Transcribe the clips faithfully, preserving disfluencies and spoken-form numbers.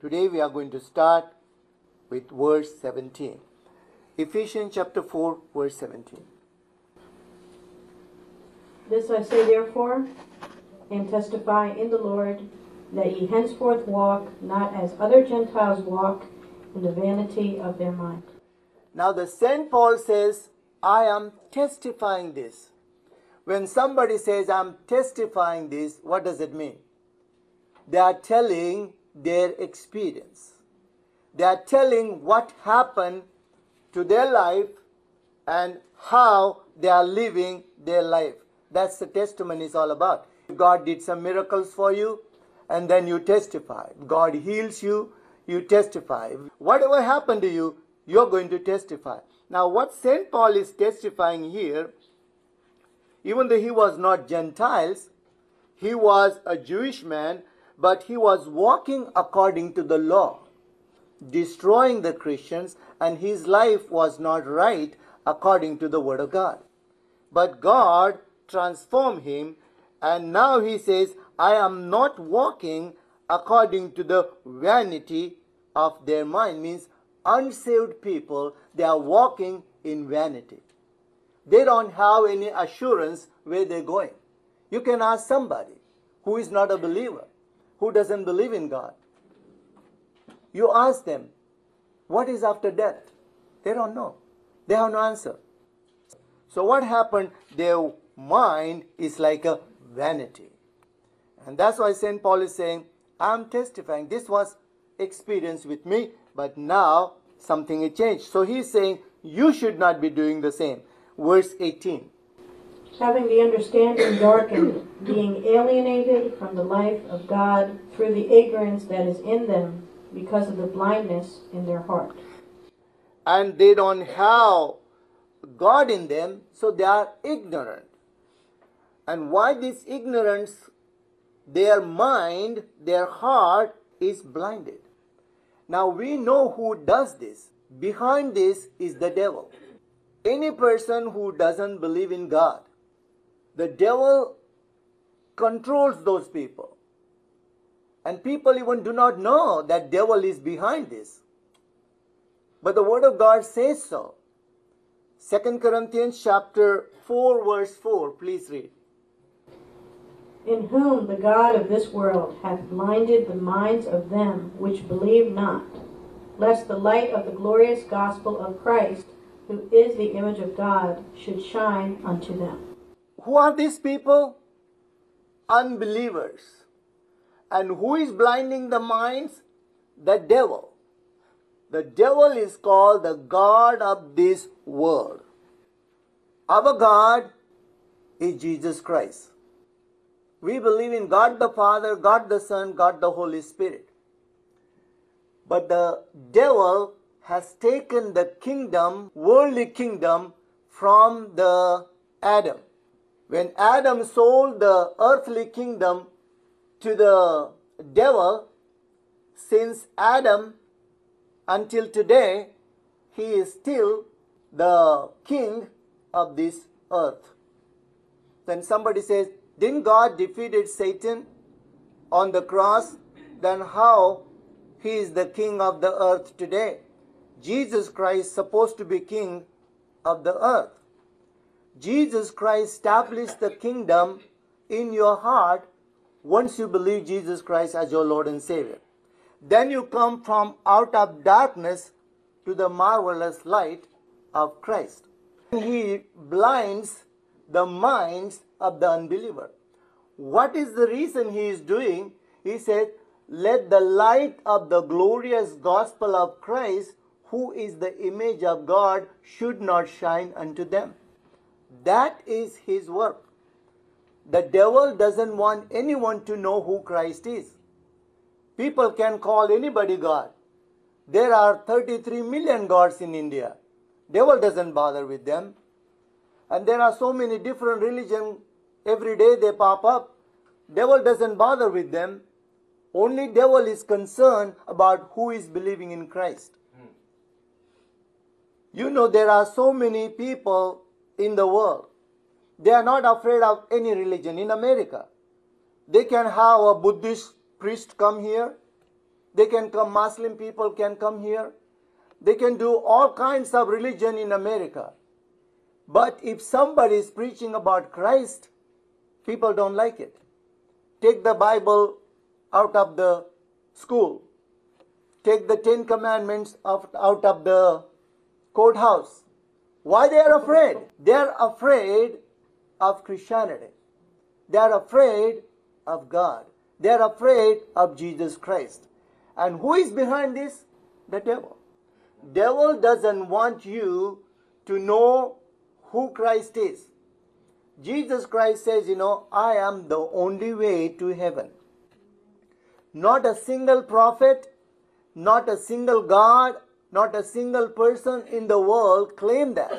Today we are going to start with verse seventeen. Ephesians chapter four, verse seventeen. This I say therefore, and testify in the Lord, that ye henceforth walk not as other Gentiles walk, in the vanity of their mind. Now the Saint Paul says, I am testifying this. When somebody says, I'm testifying this, what does it mean? They are telling their experience. They are telling what happened to their life and how they are living their life. That's the testimony is all about. God did some miracles for you, and then you testify. God heals you, you testify. Whatever happened to you, you're going to testify. Now what Saint Paul is testifying here, even though he was not Gentiles, he was a Jewish man, but he was walking according to the law, destroying the Christians, and his life was not right according to the word of God. But God transformed him, and now he says, I am not walking according to the vanity of their mind. Means unsaved people, they are walking in vanity. They don't have any assurance where they're going. You can ask somebody who is not a believer, who doesn't believe in God. You ask them, what is after death? They don't know. They have no answer. So what happened? Their mind is like a vanity. And that's why Saint Paul is saying, I'm testifying. This was experience with me, but now something has changed. So he's saying, you should not be doing the same. Verse eighteen. Having the understanding darkened, being alienated from the life of God through the ignorance that is in them, because of the blindness in their heart. And they don't have God in them, so they are ignorant. And why this ignorance? Their mind, their heart is blinded. Now we know who does this. Behind this is the devil. Any person who doesn't believe in God, the devil controls those people. And people even do not know that devil is behind this. But the word of God says so. Second Corinthians chapter four verse four. Please read. In whom the God of this world hath blinded the minds of them which believe not, lest the light of the glorious gospel of Christ, who is the image of God, should shine unto them. Who are these people? Unbelievers. And who is blinding the minds? The devil. The devil is called the God of this world. Our God is Jesus Christ. We believe in God the Father, God the Son, God the Holy Spirit. But the devil has taken the kingdom, worldly kingdom, from the Adam. When Adam sold the earthly kingdom to the devil, since Adam until today, he is still the king of this earth. Then somebody says, didn't God defeated Satan on the cross? Then how he is the king of the earth today? Jesus Christ is supposed to be king of the earth. Jesus Christ established the kingdom in your heart once you believe Jesus Christ as your Lord and Savior. Then you come from out of darkness to the marvelous light of Christ. He blinds the minds of the unbeliever. What is the reason he is doing? He said, let the light of the glorious gospel of Christ, who is the image of God, should not shine unto them. That is his work. The devil doesn't want anyone to know who Christ is. People can call anybody God. There are thirty-three million gods in India. Devil doesn't bother with them. And there are so many different religions. Every day they pop up. Devil doesn't bother with them. Only devil is concerned about who is believing in Christ. Hmm. You know, there are so many people in the world. They are not afraid of any religion. In America, they can have a Buddhist priest come here. They can come, Muslim people can come here. They can do all kinds of religion in America. But if somebody is preaching about Christ, people don't like it. Take the Bible out of the school. Take the Ten Commandments out of the courthouse. Why they are afraid? They are afraid of Christianity. They are afraid of God. They are afraid of Jesus Christ. And who is behind this? The devil. Devil doesn't want you to know who Christ is. Jesus Christ says, you know, I am the only way to heaven. Not a single prophet, not a single God, not a single person in the world claim that.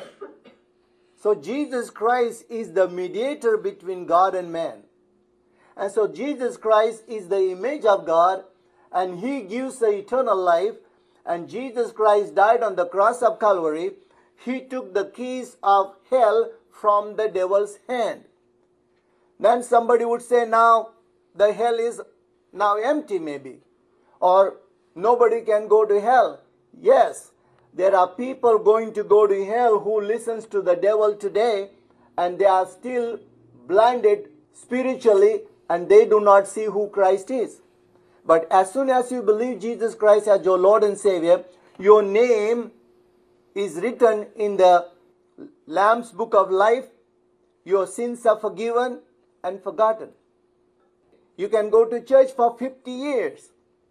So Jesus Christ is the mediator between God and man. And so Jesus Christ is the image of God, and He gives the eternal life. And Jesus Christ died on the cross of Calvary. He took the keys of hell from the devil's hand. Then somebody would say, now the hell is now empty maybe. Or nobody can go to hell. Yes, there are people going to go to hell who listens to the devil today, and they are still blinded spiritually, and they do not see who Christ is. But as soon as you believe Jesus Christ as your Lord and Savior, your name is written in the Lamb's Book of Life. Your sins are forgiven and forgotten. You can go to church for fifty years.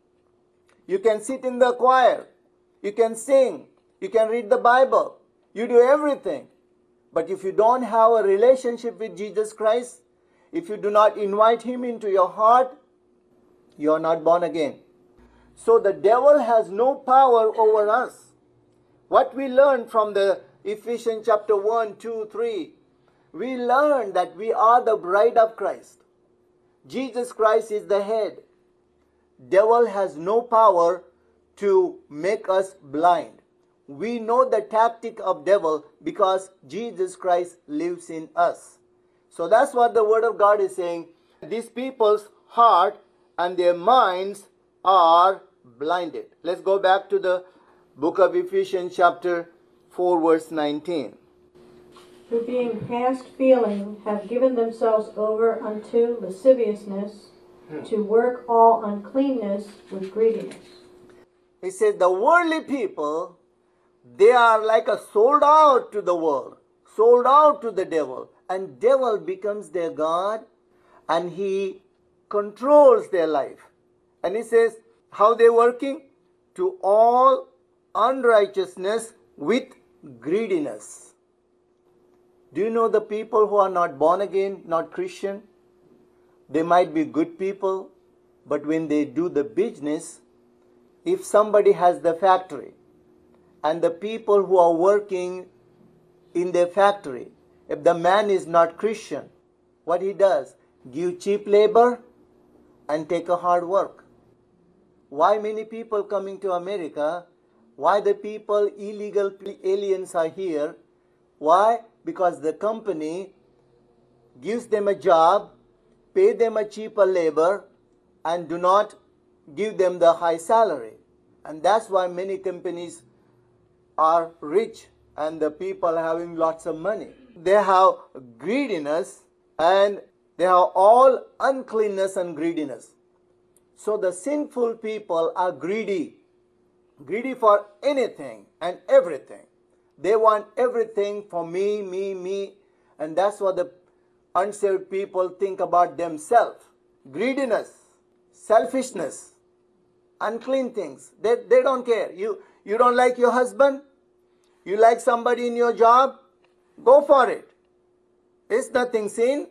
You can sit in the choir. You can sing. You can read the Bible. You do everything. But if you don't have a relationship with Jesus Christ, if you do not invite Him into your heart, you are not born again. So the devil has no power over us. What we learn from the Ephesians chapter one, two, three, we learn that we are the bride of Christ. Jesus Christ is the head. Devil has no power to make us blind. We know the tactic of devil because Jesus Christ lives in us. So that's what the Word of God is saying. These people's heart and their minds are blinded. Let's go back to the book of Ephesians chapter four verse nineteen. Who being past feeling have given themselves over unto lasciviousness, to work all uncleanness with greediness. He says the worldly people, they are like a sold out to the world, sold out to the devil. And devil becomes their God, and he controls their life. And he says, how they working? To all unrighteousness with greediness. Do you know the people who are not born again, not Christian? They might be good people, but when they do the business, if somebody has the factory, and the people who are working in their factory, if the man is not Christian, what he does? Give cheap labor and take a hard work. Why many people coming to America? Why the people, illegal aliens are here? Why? Because the company gives them a job, pay them a cheaper labor, and do not give them the high salary. And that's why many companies are rich and the people having lots of money. They have greediness, and they have all uncleanness and greediness. So the sinful people are greedy. Greedy for anything and everything. They want everything for me, me, me. And that's what the unsaved people think about themselves. Greediness, selfishness, unclean things. They, they don't care. You, you don't like your husband? You like somebody in your job? Go for it. It's nothing sin.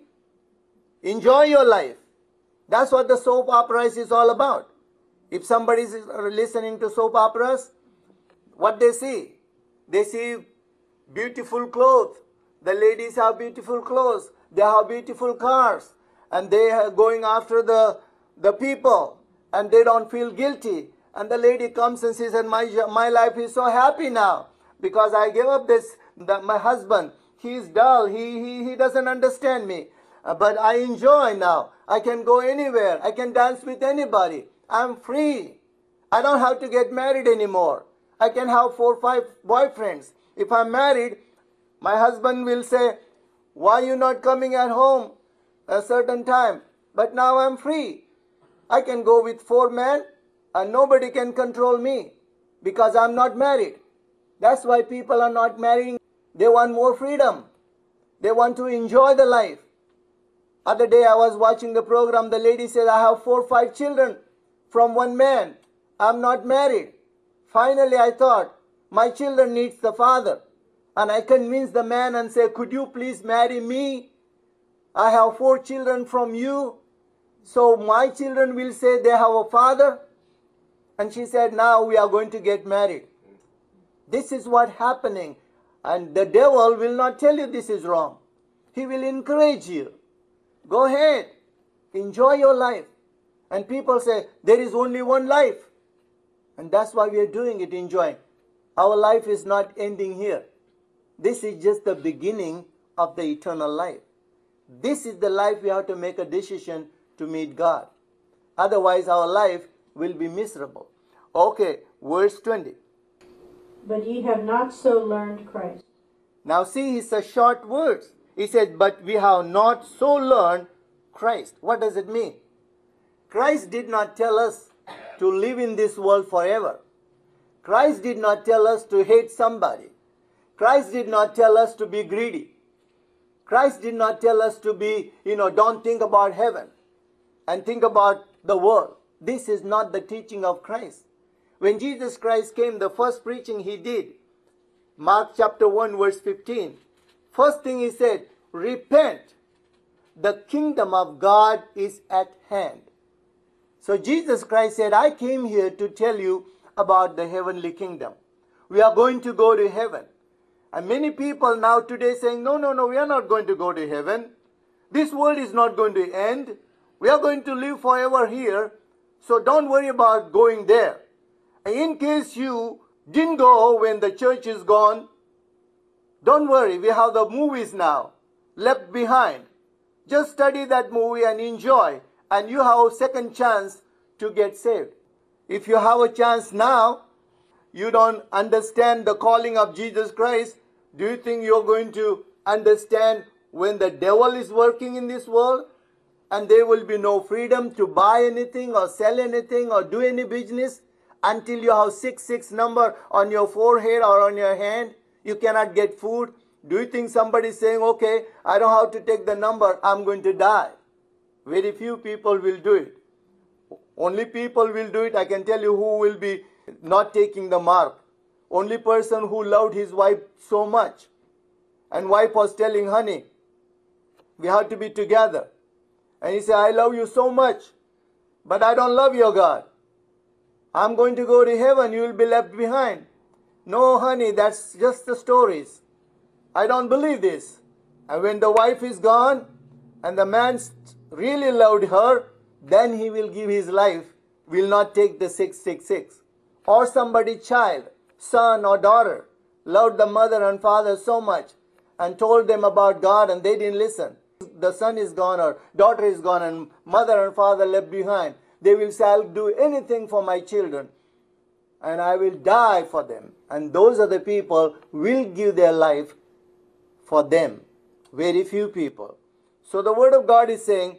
Enjoy your life. That's what the soap operas is all about. If somebody is listening to soap operas, what they see? They see beautiful clothes. The ladies have beautiful clothes. They have beautiful cars. And they are going after the, the people. And they don't feel guilty. And the lady comes and says, my, my life is so happy now. Because I gave up this, the, my husband. He is dull. He, he, he doesn't understand me. Uh, but I enjoy now. I can go anywhere. I can dance with anybody. I'm free. I don't have to get married anymore. I can have four or five boyfriends. If I'm married, my husband will say, why are you not coming at home a certain time? But now I'm free. I can go with four men and nobody can control me because I'm not married. That's why people are not marrying. They want more freedom. They want to enjoy the life. Other day I was watching the program. The lady said, I have four or five children from one man. I'm not married. Finally I thought, my children needs the father. And I convinced the man and said, could you please marry me? I have four children from you. So my children will say they have a father. And she said, now we are going to get married. This is what happening. And the devil will not tell you this is wrong. He will encourage you. Go ahead. Enjoy your life. And people say, there is only one life. And that's why we are doing it, enjoying. Our life is not ending here. This is just the beginning of the eternal life. This is the life we have to make a decision to meet God. Otherwise, our life will be miserable. Okay, verse twenty. But ye have not so learned Christ. Now see, it's a short words. He said, but we have not so learned Christ. What does it mean? Christ did not tell us to live in this world forever. Christ did not tell us to hate somebody. Christ did not tell us to be greedy. Christ did not tell us to be, you know, don't think about heaven and think about the world. This is not the teaching of Christ. When Jesus Christ came, the first preaching he did, Mark chapter one verse fifteen, first thing he said, repent, the kingdom of God is at hand. So Jesus Christ said, I came here to tell you about the heavenly kingdom. We are going to go to heaven. And many people now today saying, no, no, no, we are not going to go to heaven. This world is not going to end. We are going to live forever here. So don't worry about going there. In case you didn't go when the church is gone, don't worry. We have the movies now, Left Behind. Just study that movie and enjoy. And you have a second chance to get saved. If you have a chance now, you don't understand the calling of Jesus Christ, do you think you're going to understand when the devil is working in this world and there will be no freedom to buy anything or sell anything or do any business until you have six six number on your forehead or on your hand? You cannot get food. Do you think somebody is saying, okay, I don't have to take the number, I'm going to die? Very few people will do it. Only people will do it. I can tell you who will be not taking the mark. Only person who loved his wife so much. And wife was telling, honey, we have to be together. And he said, I love you so much, but I don't love your God. I'm going to go to heaven, you will be left behind. No, honey, that's just the stories. I don't believe this. And when the wife is gone and the man really loved her, then he will give his life, will not take the six six six. Or somebody's child, son or daughter, loved the mother and father so much and told them about God and they didn't listen. The son is gone or daughter is gone and mother and father left behind. They will say, I'll do anything for my children and I will die for them. And those are the people who will give their life for them. Very few people. So the word of God is saying,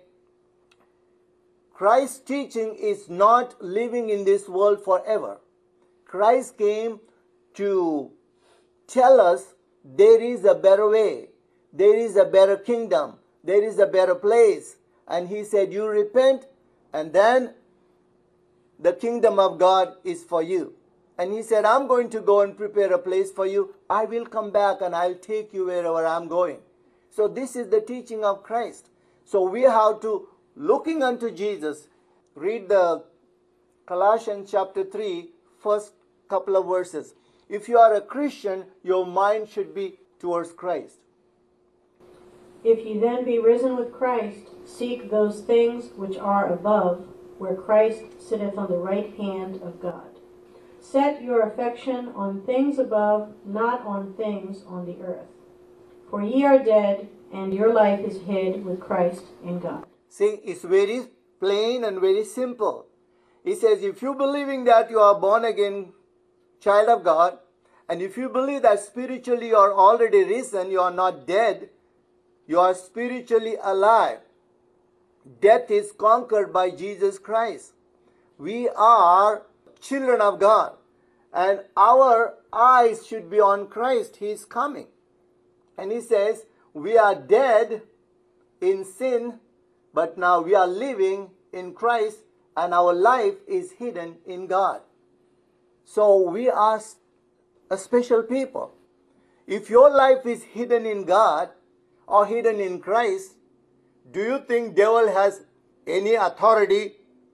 Christ's teaching is not living in this world forever. Christ came to tell us there is a better way. There is a better kingdom. There is a better place. And he said, you repent and then the kingdom of God is for you. And he said, I'm going to go and prepare a place for you. I will come back and I'll take you wherever I'm going. So this is the teaching of Christ. So we have to, looking unto Jesus, read the Colossians chapter three, first couple of verses. If you are a Christian, your mind should be towards Christ. If ye then be risen with Christ, seek those things which are above, where Christ sitteth on the right hand of God. Set your affection on things above, not on things on the earth. For ye are dead, and your life is hid with Christ in God. See, it's very plain and very simple. He says, if you believing that you are born again child of God, and if you believe that spiritually you are already risen, you are not dead, you are spiritually alive. Death is conquered by Jesus Christ. We are children of God, and our eyes should be on Christ. He is coming. And he says, we are dead in sin, but now we are living in Christ, and our life is hidden in God. So we are a special people. If your life is hidden in God or hidden in Christ, do you think devil has any authority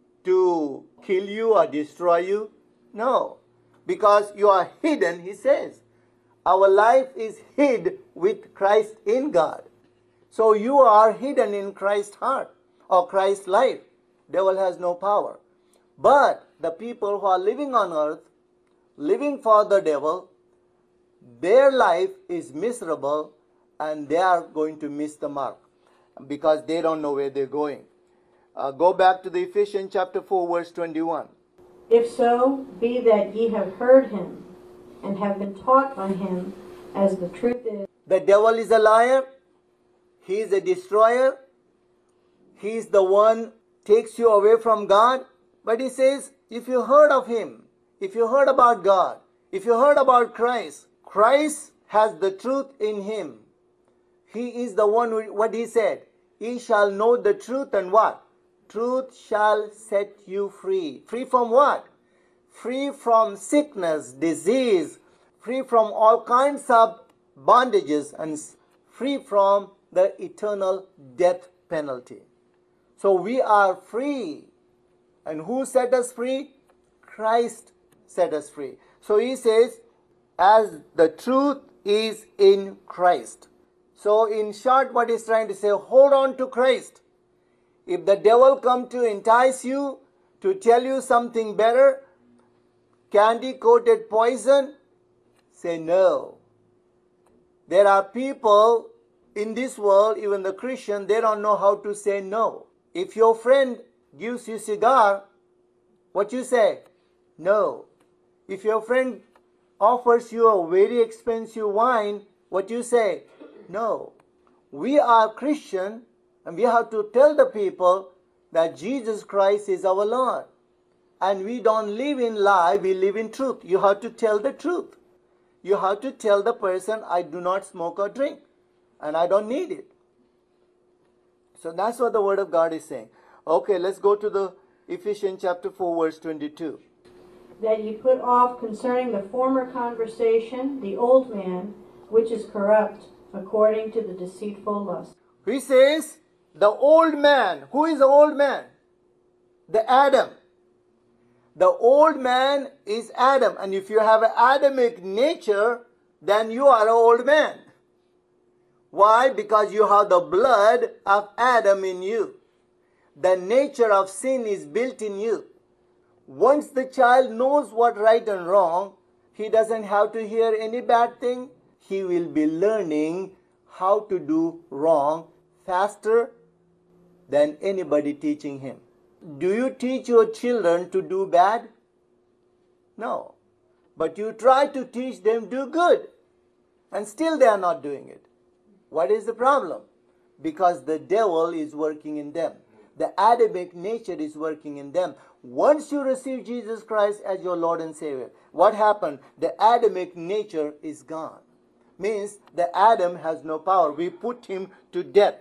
to kill you or destroy you? No. Because you are hidden, he says. Our life is hid with Christ in God. So you are hidden in Christ's heart or Christ's life. Devil has no power. But the people who are living on earth, living for the devil, their life is miserable and they are going to miss the mark because they don't know where they're going. Uh, go back to the Ephesians chapter four, verse twenty-one. If so, be that ye have heard him, and have been taught by him, as the truth is. The devil is a liar. He is a destroyer. He is the one takes you away from God. But he says, if you heard of him, if you heard about God, if you heard about Christ, Christ has the truth in him. He is the one who, what he said, ye shall know the truth, and what? Truth shall set you free. Free from what? Free from sickness, disease, free from all kinds of bondages, and free from the eternal death penalty. So we are free. And who set us free? Christ set us free. So he says, as the truth is in Christ. So in short, what he's trying to say, hold on to Christ. If the devil come to entice you, to tell you something better, candy-coated poison, say no. There are people in this world, even the Christian, they don't know how to say no. If your friend gives you cigar, what you say? No. If your friend offers you a very expensive wine, what you say? No. We are Christian, and we have to tell the people that Jesus Christ is our Lord. And we don't live in lie, we live in truth. You have to tell the truth. You have to tell the person, I do not smoke or drink, and I don't need it. So that's what the Word of God is saying. Okay, let's go to the Ephesians chapter four, verse twenty-two. That ye put off concerning the former conversation the old man, which is corrupt, according to the deceitful lust. He says, the old man. Who is the old man? The Adam. The old man is Adam. And if you have an Adamic nature, then you are an old man. Why? Because you have the blood of Adam in you. The nature of sin is built in you. Once the child knows what right and wrong, he doesn't have to hear any bad thing. He will be learning how to do wrong faster than anybody teaching him. Do you teach your children to do bad? No. But you try to teach them do good, and still they are not doing it. What is the problem? Because the devil is working in them. The Adamic nature is working in them. Once you receive Jesus Christ as your Lord and Savior, what happened? The Adamic nature is gone. Means the Adam has no power. We put him to death.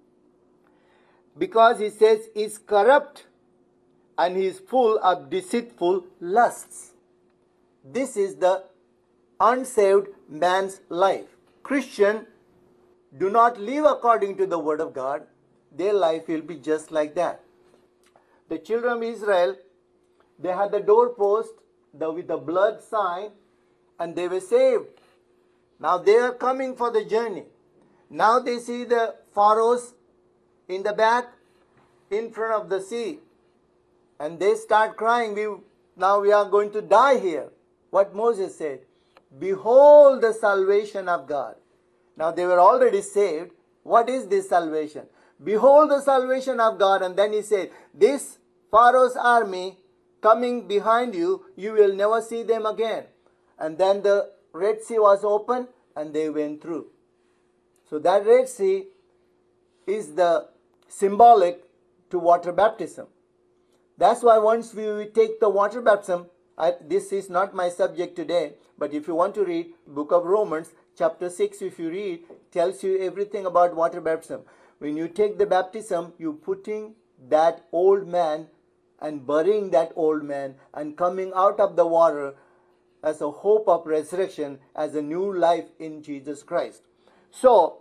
Because he says he's corrupt and he is full of deceitful lusts. This is the unsaved man's life. Christian do not live according to the Word of God. Their life will be just like that. The children of Israel, they had the doorpost the, with the blood sign, and they were saved. Now they are coming for the journey. Now they see the pharaohs in the back, in front of the sea. And they start crying, we, now we are going to die here. What Moses said, behold the salvation of God. Now they were already saved. What is this salvation? Behold the salvation of God. And then he said, this Pharaoh's army coming behind you, you will never see them again. And then the Red Sea was open and they went through. So that Red Sea is the symbolic to water baptism. That's why once we take the water baptism, I, this is not my subject today, but if you want to read book of Romans, chapter six, if you read, tells you everything about water baptism. When you take the baptism, you're putting that old man and burying that old man and coming out of the water as a hope of resurrection, as a new life in Jesus Christ. So,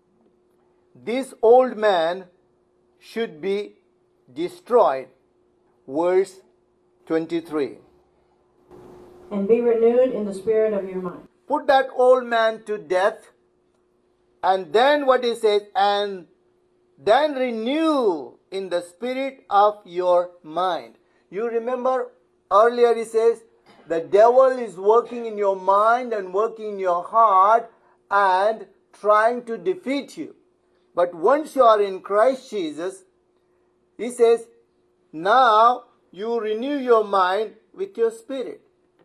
this old man should be destroyed. Verse twenty-three. And be renewed in the spirit of your mind. Put that old man to death. And then what he says, and then renew in the spirit of your mind. You remember earlier he says, the devil is working in your mind and working in your heart and trying to defeat you. But once you are in Christ Jesus, he says, now you renew your mind with your spirit.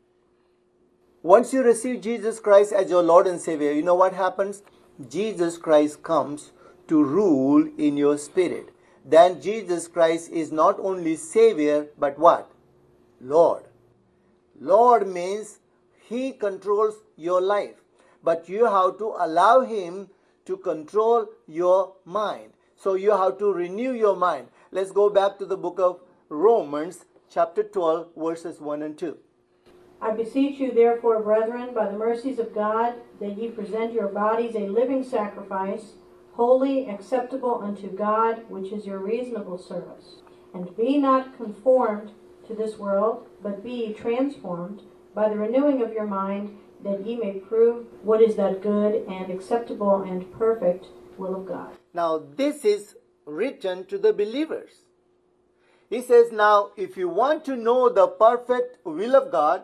Once you receive Jesus Christ as your Lord and Savior, you know what happens? Jesus Christ comes to rule in your spirit. Then Jesus Christ is not only Savior, but what? Lord. Lord means He controls your life. But you have to allow Him to control your mind. So you have to renew your mind. Let's go back to the book of Romans, chapter twelve, verses one and two. I beseech you, therefore, brethren, by the mercies of God, that ye present your bodies a living sacrifice, holy, acceptable unto God, which is your reasonable service. And be not conformed to this world, but be ye transformed by the renewing of your mind, that ye may prove what is that good and acceptable and perfect will of God. Now this is written to the believers. He says, now if you want to know the perfect will of God,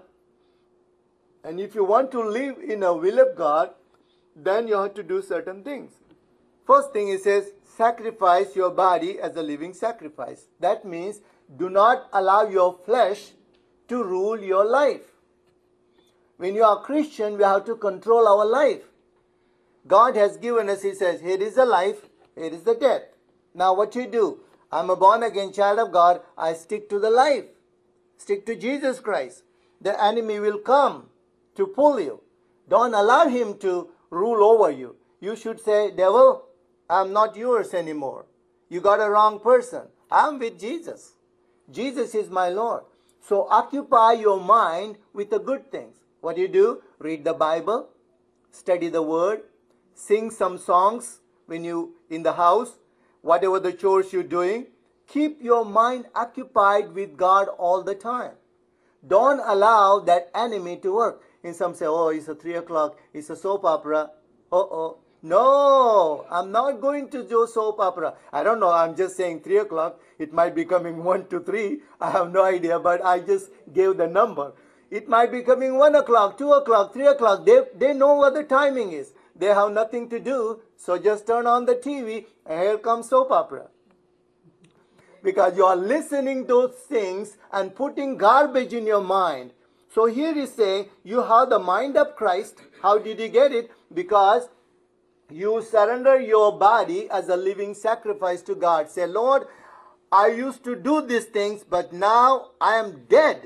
and if you want to live in a will of God, then you have to do certain things. First thing he says, sacrifice your body as a living sacrifice. That means do not allow your flesh to rule your life. When you are Christian, we have to control our life. God has given us, He says, here is the life, here is the death. Now what you do? I'm a born again child of God. I stick to the life. Stick to Jesus Christ. The enemy will come to pull you. Don't allow him to rule over you. You should say, devil, I'm not yours anymore. You got a wrong person. I'm with Jesus. Jesus is my Lord. So occupy your mind with the good things. What do you do? Read the Bible, study the Word, sing some songs when you in the house, whatever the chores you're doing. Keep your mind occupied with God all the time. Don't allow that enemy to work. And some say, oh, it's a three o'clock, it's a soap opera. Uh-oh. No, I'm not going to do soap opera. I don't know, I'm just saying three o'clock. It might be coming one to three. I have no idea, but I just gave the number. It might be coming one o'clock, two o'clock, three o'clock. They, they know what the timing is. They have nothing to do, so just turn on the T V and here comes soap opera. Because you are listening to things and putting garbage in your mind. So here is saying, you have the mind of Christ. How did you get it? Because you surrender your body as a living sacrifice to God. Say, Lord, I used to do these things, but now I am dead.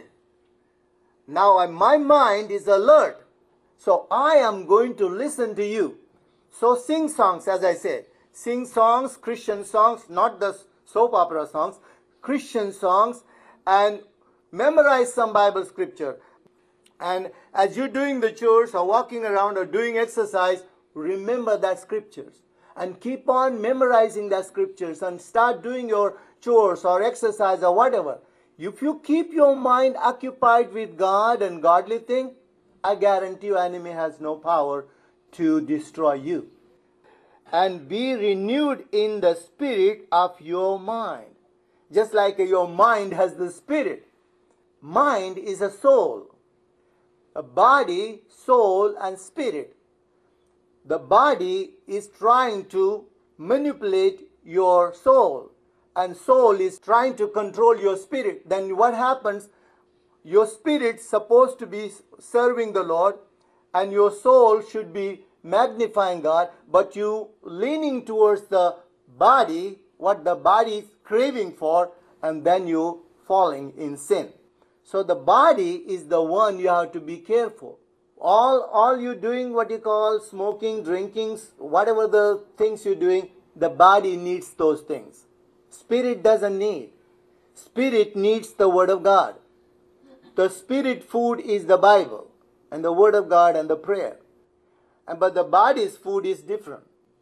Now I, my mind is alert. So I am going to listen to you. So sing songs, as I said. Sing songs, Christian songs, not the soap opera songs. Christian songs, and memorize some Bible scripture. And as you're doing the chores or walking around or doing exercise, remember that scriptures. And keep on memorizing that scriptures and start doing your chores or exercise or whatever. If you keep your mind occupied with God and godly things, I guarantee you enemy has no power to destroy you. And be renewed in the spirit of your mind. Just like your mind has the spirit. Mind is a soul. A body, soul, and spirit. The body is trying to manipulate your soul. And soul is trying to control your spirit. Then what happens? your spirit's supposed to be serving the Lord, and your soul should be magnifying God, but you leaning towards the body, what the body is craving for, and then you falling in sin. So the body is the one you have to be careful. All, all you doing what you call smoking, drinking, whatever the things you're doing, the body needs those things. Spirit doesn't need. Spirit needs the Word of God. The spirit food is the Bible and the Word of God and the prayer. And but the body's food is different.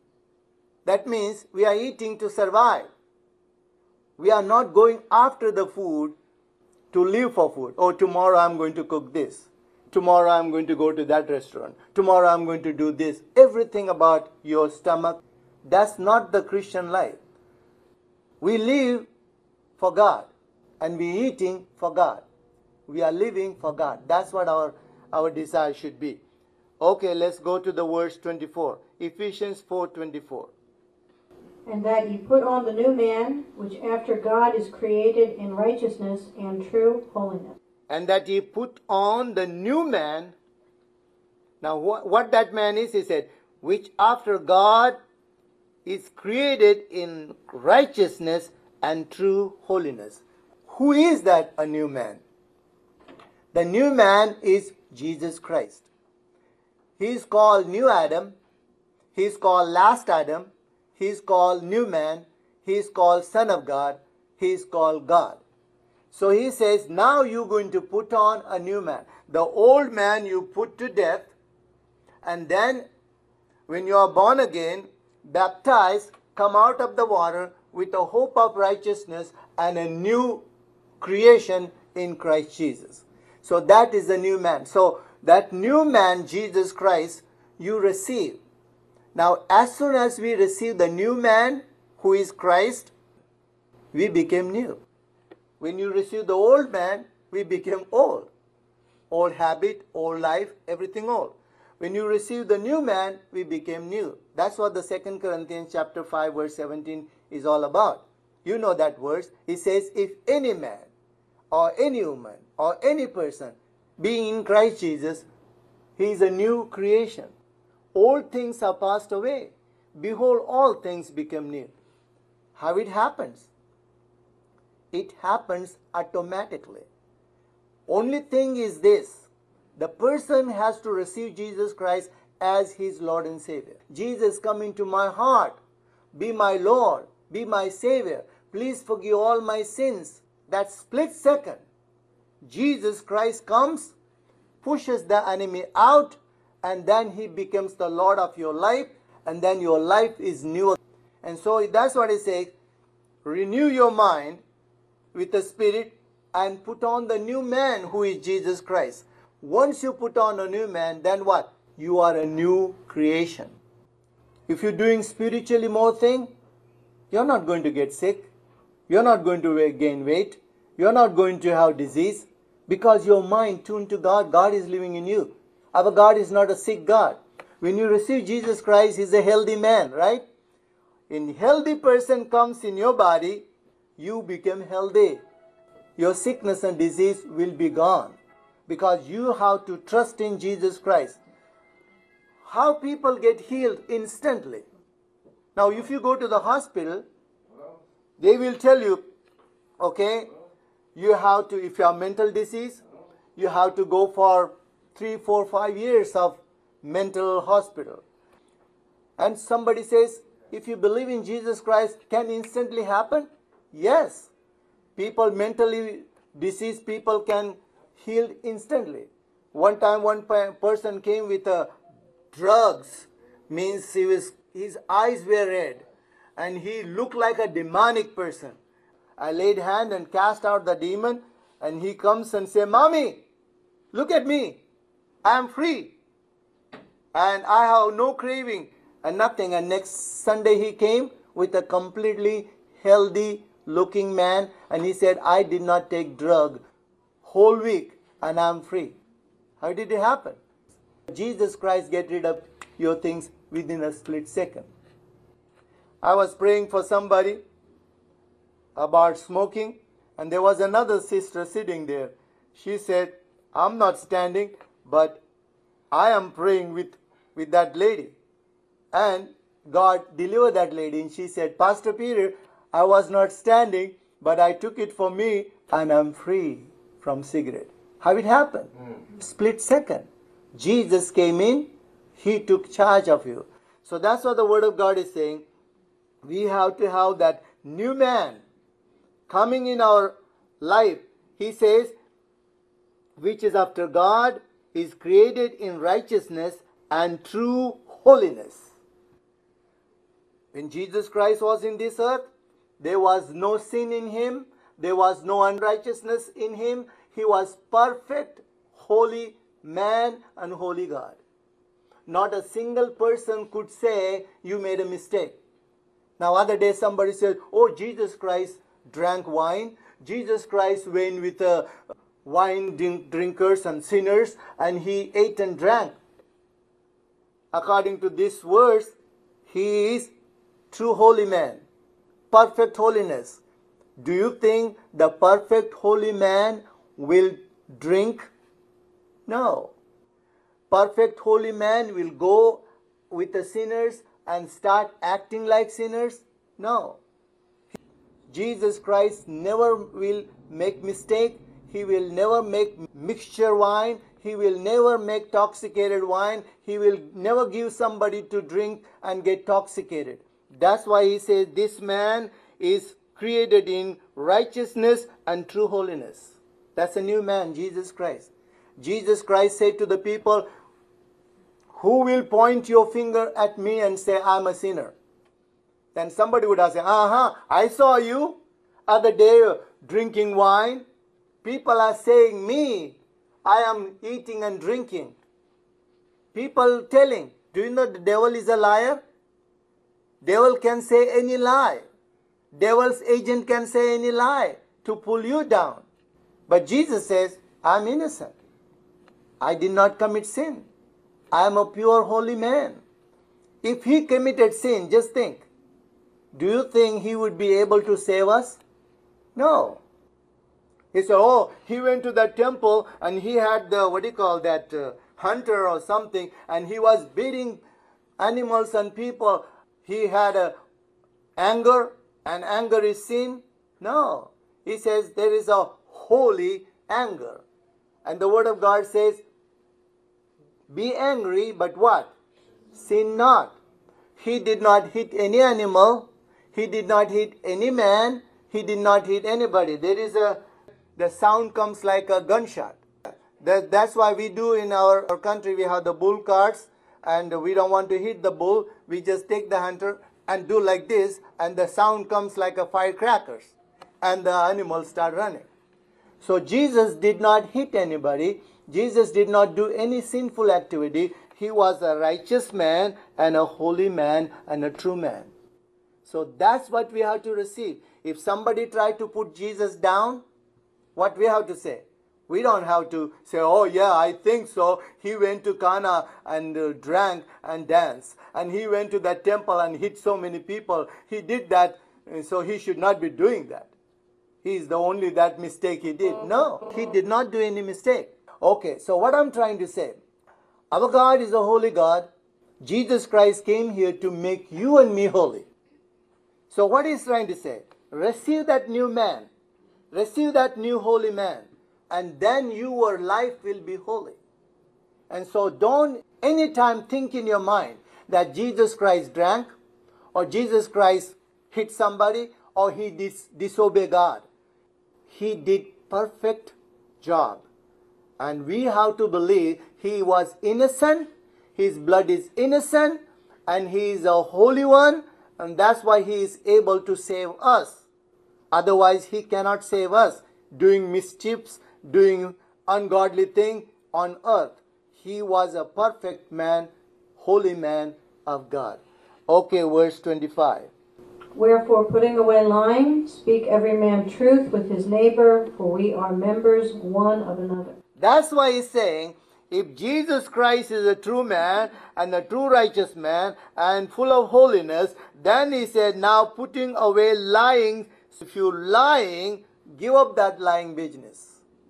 That means we are eating to survive. We are not going after the food to live for food. Oh, tomorrow I'm going to cook this. Tomorrow I'm going to go to that restaurant. Tomorrow I'm going to do this. Everything about your stomach. That's not the Christian life. We live for God and we eating for God. We are living for God. That's what our, our desire should be. Okay, let's go to the verse twenty-four. Ephesians four twenty-four. And that ye put on the new man, which after God is created in righteousness and true holiness. And that ye put on the new man. Now what, what that man is, he said, which after God is created in righteousness and true holiness. Who is that a new man? The new man is Jesus Christ. He is called New Adam. He is called Last Adam. He is called New Man. He is called Son of God. He is called God. So he says, now you're going to put on a new man. The old man you put to death, and then when you are born again, baptized, come out of the water with a hope of righteousness and a new creation in Christ Jesus. So that is the new man. So that new man, Jesus Christ, you receive. Now, as soon as we receive the new man, who is Christ, we became new. When you receive the old man, we became old. Old habit, old life, everything old. When you receive the new man, we became new. That's what the Second Corinthians chapter five verse seventeen is all about. You know that verse. It says, if any man or any woman or any person being in Christ Jesus, he is a new creation. Old things are passed away. Behold, all things become new. How it happens? It happens automatically. Only thing is this. The person has to receive Jesus Christ as his Lord and Savior. Jesus, come into my heart. Be my Lord. Be my Savior. Please forgive all my sins. That split second, Jesus Christ comes, pushes the enemy out, and then he becomes the Lord of your life, and then your life is new. And so that's what it says. Renew your mind with the Spirit and put on the new man who is Jesus Christ. Once you put on a new man, then what? You are a new creation. If you're doing spiritually more thing, you're not going to get sick. You're not going to gain weight. You're not going to have disease. Because your mind tuned to God, God is living in you. Our God is not a sick God. When you receive Jesus Christ, He's a healthy man, right? When a healthy person comes in your body, you become healthy. Your sickness and disease will be gone. Because you have to trust in Jesus Christ. How people get healed instantly. Now if you go to the hospital, they will tell you, okay, you have to, if you have mental disease, you have to go for three, four, five years of mental hospital. And somebody says, if you believe in Jesus Christ, can instantly happen? Yes. People mentally diseased people can heal instantly. One time one person came with a drugs, means he was, his eyes were red and he looked like a demonic person. I laid hand and cast out the demon, and he comes and says, Mommy, look at me. I am free. And I have no craving and nothing. And next Sunday he came with a completely healthy looking man, and he said, I did not take drug whole week and I am free. How did it happen? Jesus Christ get rid of your things within a split second. I was praying for somebody about smoking, and there was another sister sitting there. She said, I'm not standing, but I am praying with, with that lady. And God delivered that lady. And she said, Pastor Peter, I was not standing, but I took it for me and I'm free from cigarette. How it happened? Mm. Split second. Jesus came in. He took charge of you. So that's what the Word of God is saying. We have to have that new man coming in our life. He says, which is after God, is created in righteousness and true holiness. When Jesus Christ was in this earth, there was no sin in him. There was no unrighteousness in him. He was perfect, holy man and holy God. Not a single person could say, you made a mistake. Now, other day somebody said, oh, Jesus Christ drank wine. Jesus Christ went with uh, wine drink- drinkers and sinners, and he ate and drank. According to this verse, he is true holy man, perfect holiness. Do you think the perfect holy man will drink? No. Perfect holy man will go with the sinners and start acting like sinners? No. Jesus Christ never will make mistake. He will never make mixture wine. He will never make toxicated wine. He will never give somebody to drink and get intoxicated. That's why he says this man is created in righteousness and true holiness. That's a new man, Jesus Christ. Jesus Christ said to the people, who will point your finger at me and say, I'm a sinner? Then somebody would have said, uh-huh, I saw you other day drinking wine. People are saying me, I am eating and drinking. People telling, do you know the devil is a liar? Devil can say any lie. Devil's agent can say any lie to pull you down. But Jesus says, I'm innocent. I did not commit sin. I am a pure holy man. If he committed sin, just think, do you think he would be able to save us? No. He said, oh, he went to that temple and he had the, what do you call that, uh, hunter or something, and he was beating animals and people. He had a anger, and anger is sin. No. He says there is a holy anger. And the Word of God says, be angry, but what? Sin not. He did not hit any animal. He did not hit any man. He did not hit anybody. There is a, the sound comes like a gunshot. That, that's why we do in our, our country, we have the bull carts, and we don't want to hit the bull. We just take the hunter and do like this, and the sound comes like a firecrackers, and the animals start running. So Jesus did not hit anybody. Jesus did not do any sinful activity. He was a righteous man and a holy man and a true man. So that's what we have to receive. If somebody tried to put Jesus down, what we have to say? We don't have to say, oh yeah, I think so. He went to Cana and uh, drank and danced. And he went to that temple and hit so many people. He did that, so he should not be doing that. He is the only that mistake he did. No, he did not do any mistake. Okay, so what I'm trying to say, our God is a holy God. Jesus Christ came here to make you and me holy. So what he's trying to say, receive that new man. Receive that new holy man. And then your life will be holy. And so don't anytime think in your mind that Jesus Christ drank, or Jesus Christ hit somebody, or he dis- disobeyed God. He did perfect job. And we have to believe he was innocent, his blood is innocent, and he is a holy one, and that's why he is able to save us. Otherwise, he cannot save us doing mischiefs, doing ungodly thing on earth. He was a perfect man, holy man of God. Okay, verse twenty-five. Wherefore, putting away lying, speak every man truth with his neighbor, for we are members one of another. That's why he's saying, if Jesus Christ is a true man and a true righteous man and full of holiness, then he said, now putting away lying. If you're lying, give up that lying business.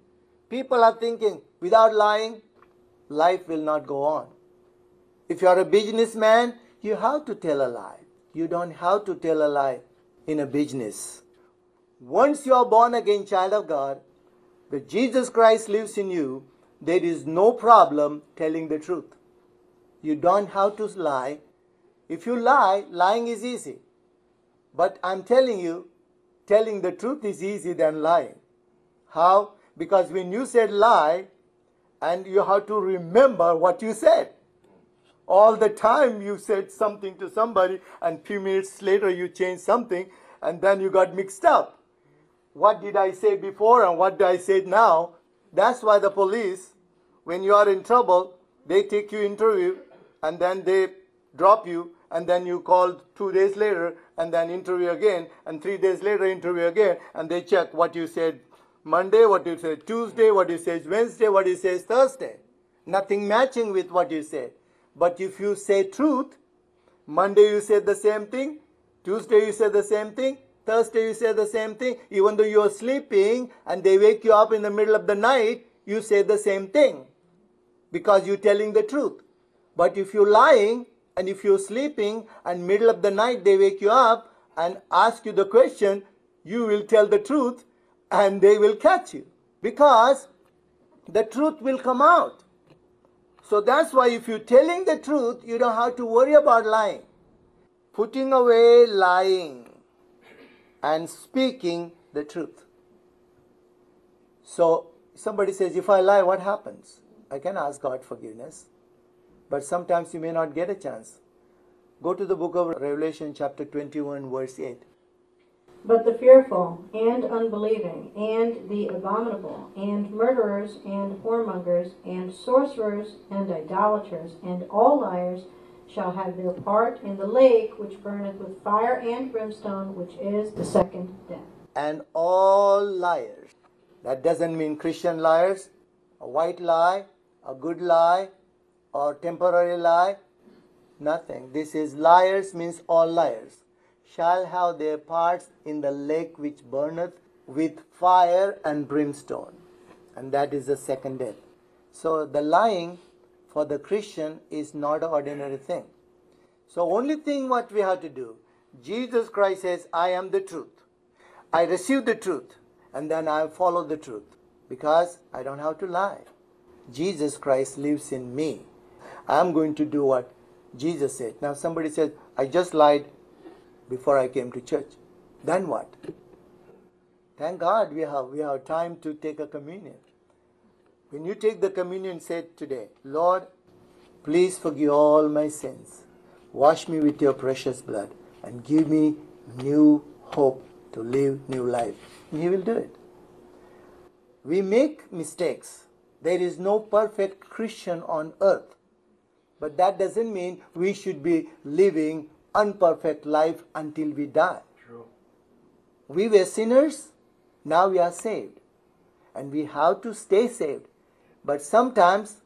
People are thinking, without lying, life will not go on. If you are a businessman, you have to tell a lie. You don't have to tell a lie in a business. Once you are born again child of God, that Jesus Christ lives in you, there is no problem telling the truth. You don't have to lie. If you lie, lying is easy. But I'm telling you, telling the truth is easier than lying. How? Because when you said lie, and you have to remember what you said. All the time you said something to somebody, and few minutes later you changed something, and then you got mixed up. What did I say before and what do I say now? That's why the police, when you are in trouble, they take you interview, and then they drop you, and then you call two days later, and then interview again, and three days later interview again, and they check what you said Monday, what you said Tuesday, what you said Wednesday, what you said Thursday. Nothing matching with what you said. But if you say truth, Monday you said the same thing, Tuesday you said the same thing, Thursday you said the same thing. Even though you are sleeping and they wake you up in the middle of the night, you say the same thing because you're telling the truth. But if you're lying and if you're sleeping and middle of the night they wake you up and ask you the question, you will tell the truth and they will catch you because the truth will come out. So that's why if you're telling the truth, you don't have to worry about lying. Putting away lying and speaking the truth. So somebody says, if I lie, what happens? I can ask God forgiveness. But sometimes you may not get a chance. Go to the book of Revelation chapter twenty-one verse eight. But the fearful, and unbelieving, and the abominable, and murderers, and whoremongers, and sorcerers, and idolaters, and all liars shall have their part in the lake which burneth with fire and brimstone, which is the second death. And all liars. That doesn't mean Christian liars, a white lie, a good lie, or temporary lie. Nothing. This is liars means all liars. Shall have their parts in the lake which burneth with fire and brimstone. And that is the second death. So the lying for the Christian is not an ordinary thing. So only thing what we have to do, Jesus Christ says, I am the truth. I receive the truth and then I follow the truth because I don't have to lie. Jesus Christ lives in me. I am going to do what Jesus said. Now somebody says, I just lied before I came to church. Then what? Thank God we have we have time to take a communion. When you take the communion, say today, Lord, please forgive all my sins. Wash me with your precious blood and give me new hope to live new life. And He will do it. We make mistakes. There is no perfect Christian on earth. But that doesn't mean we should be living unperfect life until we die. True. We were sinners, now we are saved. And we have to stay saved. But sometimes,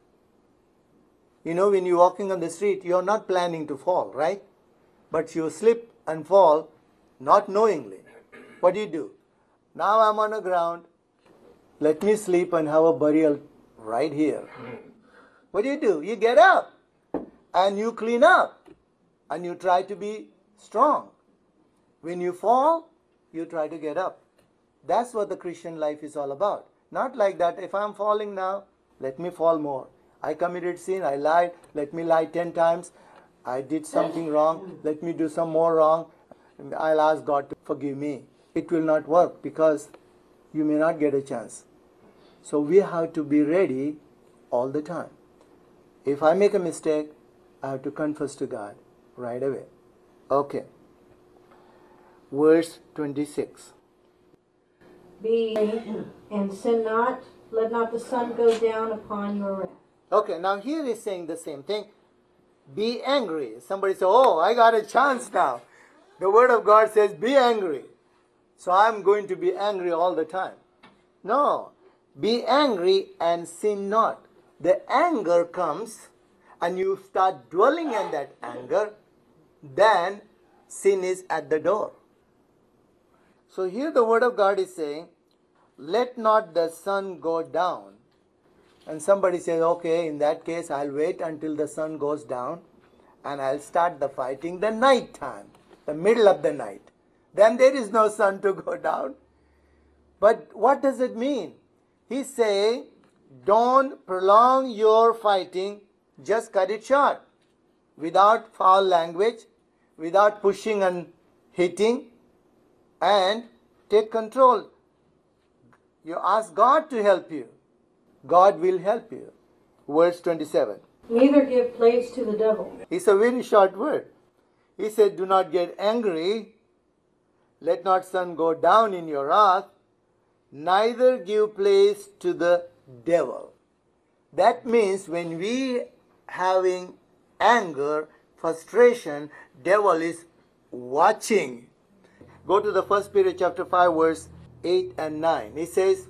you know, when you're walking on the street, you're not planning to fall, right? But you slip and fall, not knowingly. What do you do? Now I'm on the ground, let me sleep and have a burial right here. What do you do? You get up and you clean up. And you try to be strong. When you fall, you try to get up. That's what the Christian life is all about. Not like that, if I'm falling now, let me fall more. I committed sin, I lied, let me lie ten times. I did something wrong, let me do some more wrong. I'll ask God to forgive me. It will not work because you may not get a chance. So we have to be ready all the time. If I make a mistake, I have to confess to God right away. Okay. Verse twenty-six. Be and sin not, let not the sun go down upon your wrath. Okay, now here he's saying the same thing. Be angry. Somebody say, oh, I got a chance now. The word of God says, be angry. So I'm going to be angry all the time. No. Be angry and sin not. The anger comes and you start dwelling in that anger, then sin is at the door. So here the word of God is saying, let not the sun go down. And somebody says, okay, in that case, I'll wait until the sun goes down and I'll start the fighting the night time, the middle of the night. Then there is no sun to go down. But what does it mean? He's saying, don't prolong your fighting, just cut it short. Without foul language, without pushing and hitting, and take control. You ask God to help you. God will help you. Verse twenty-seven. Neither give place to the devil. It's a very short word. He said, do not get angry. Let not sun go down in your wrath. Neither give place to the devil. That means when we having anger, frustration, devil is watching. Go to the First Peter chapter five, verse eight and nine. He says,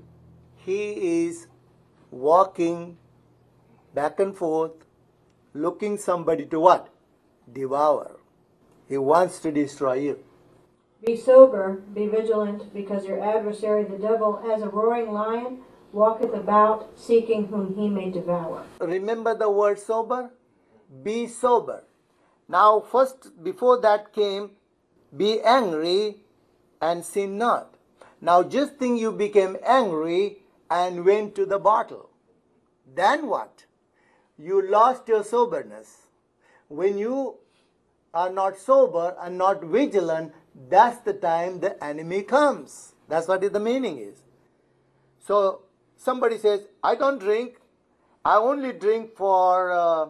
he is walking back and forth, looking somebody to what? Devour. He wants to destroy you. Be sober, be vigilant, because your adversary the devil, as a roaring lion, walketh about, seeking whom he may devour. Remember the word sober? Be sober. Now first, before that came, be angry and sin not. Now just think you became angry and went to the bottle. Then what? You lost your soberness. When you are not sober and not vigilant, that's the time the enemy comes. That's what the meaning is. So somebody says, I don't drink. I only drink for uh,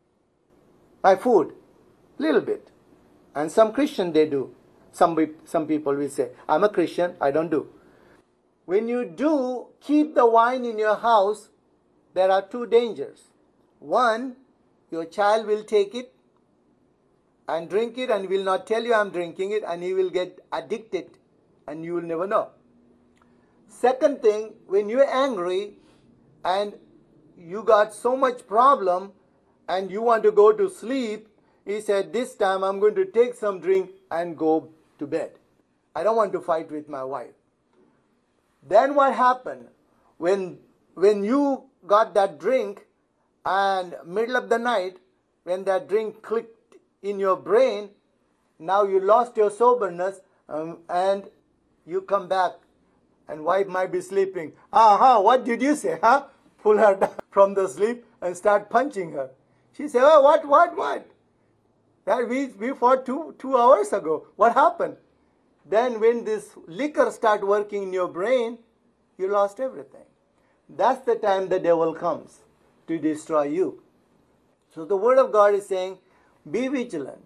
my food. Little bit. And some Christian they do. Some, some people will say, I'm a Christian, I don't do. When you do keep the wine in your house, there are two dangers. One, your child will take it and drink it and will not tell you I'm drinking it, and he will get addicted and you will never know. Second thing, when you're angry and you got so much problem and you want to go to sleep, he said, this time I'm going to take some drink and go to bed. I don't want to fight with my wife. Then what happened? When, when you got that drink and middle of the night, when that drink clicked in your brain, now you lost your soberness um, and you come back and wife might be sleeping. Aha, what did you say? Huh? Pull her down from the sleep and start punching her. She said, oh, what, what, what? That we, we fought two, two hours ago. What happened? Then when this liquor start working in your brain, you lost everything. That's the time the devil comes to destroy you. So the word of God is saying, be vigilant,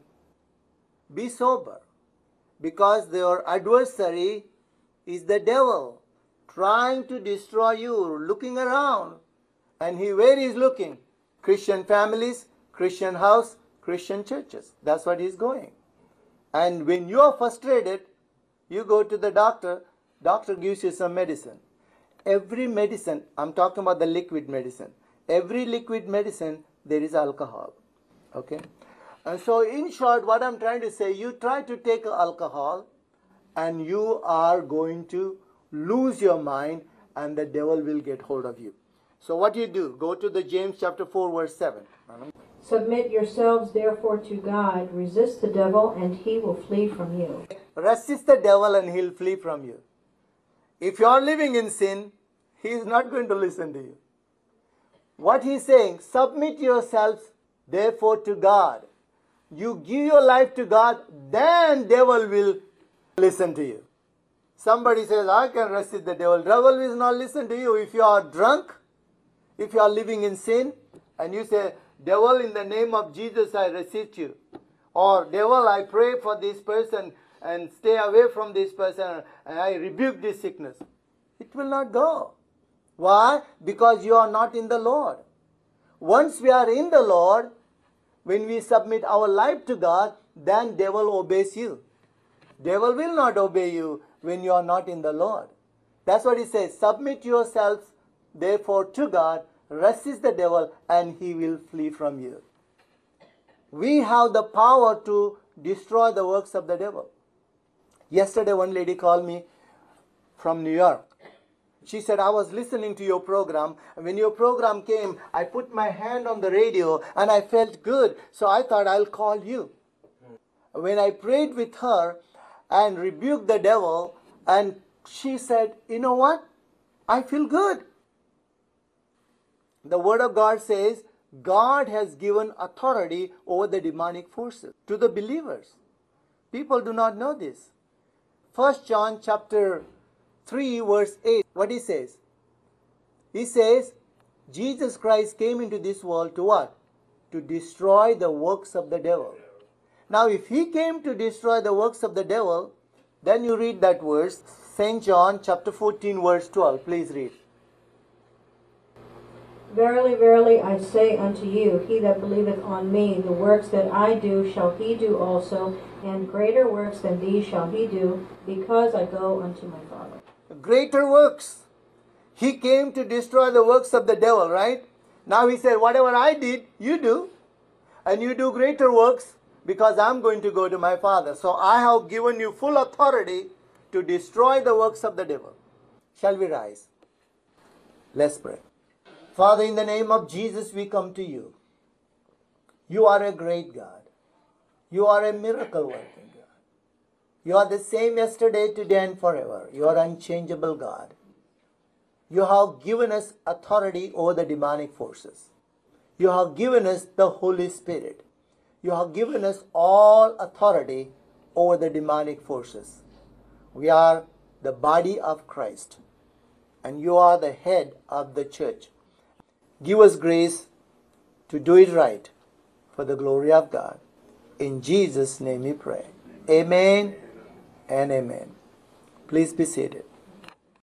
be sober, because your adversary is the devil trying to destroy you, looking around. And he, where he's looking? Christian families, Christian house, Christian churches. That's what he's going. And when you are frustrated, you go to the doctor, doctor gives you some medicine. Every medicine, I'm talking about the liquid medicine, every liquid medicine, there is alcohol. Okay? And so in short, what I'm trying to say, you try to take alcohol and you are going to lose your mind and the devil will get hold of you. So what do you do? Go to the James chapter four, verse seven. Submit yourselves therefore to God, resist the devil, and he will flee from you. Resist the devil and he'll flee from you. If you are living in sin, he is not going to listen to you. What he's saying, submit yourselves therefore to God. You give your life to God, then devil will listen to you. Somebody says, I can resist the devil. Devil will not listen to you. If you are drunk, if you are living in sin, and you say, devil, in the name of Jesus, I resist you. Or devil, I pray for this person and stay away from this person and I rebuke this sickness. It will not go. Why? Because you are not in the Lord. Once we are in the Lord, when we submit our life to God, then devil obeys you. Devil will not obey you when you are not in the Lord. That's what he says. Submit yourselves therefore to God, resist the devil, and he will flee from you. We have the power to destroy the works of the devil. Yesterday one lady called me from New York She said, I was listening to your program, and when your program came, I put my hand on the radio and I felt good, so I thought I'll call you. When I prayed with her and rebuked the devil, and she said, you know what? I feel good. The Word of God says, God has given authority over the demonic forces to the believers. People do not know this. First John chapter three verse eight, what he says? He says, Jesus Christ came into this world to what? To destroy the works of the devil. Now if he came to destroy the works of the devil, then you read that verse, Saint John chapter fourteen verse twelve. Please read. Verily, verily, I say unto you, he that believeth on me, the works that I do shall he do also, and greater works than these shall he do, because I go unto my Father. Greater works. He came to destroy the works of the devil, right? Now he said, whatever I did, you do. And you do greater works because I'm going to go to my Father. So I have given you full authority to destroy the works of the devil. Shall we rise? Let's pray. Father, in the name of Jesus, we come to you. You are a great God. You are a miracle working God. You are the same yesterday, today, and forever. You are unchangeable God. You have given us authority over the demonic forces. You have given us the Holy Spirit. You have given us all authority over the demonic forces. We are the body of Christ, and you are the head of the church. Give us grace to do it right for the glory of God. In Jesus' name we pray. Amen and amen. Please be seated.